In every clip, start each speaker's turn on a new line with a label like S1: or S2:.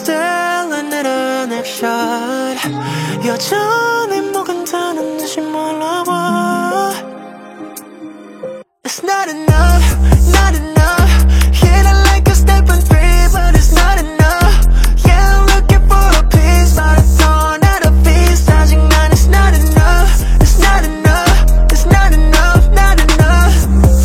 S1: Still another next shot. 여전히 모근다는 듯이 몰라와. It's not enough, not enough. Hit it like a step on three, but it's not enough. Yeah, I'm looking for a piece, but I don't have a piece. 아직 난 it's not enough, it's not enough, it's not enough, not enough.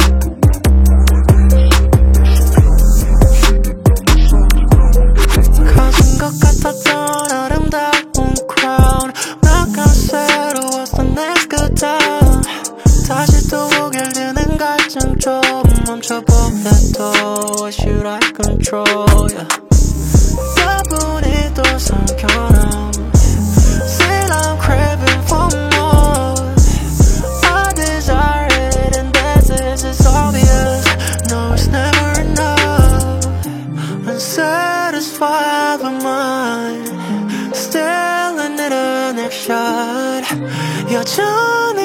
S1: 커진 것 같았던 아름다운 crown. 몇 새로웠던 next good time. 다시 또 오길 드는 갈증 좀 멈춰볼래 또 What should I control yeah. 여분이 또 삼켜놓은 Still I'm craving for more. I desire it and this is obvious. No, it's never enough. Unsatisfied with mine. Still in it a next shot. 여전히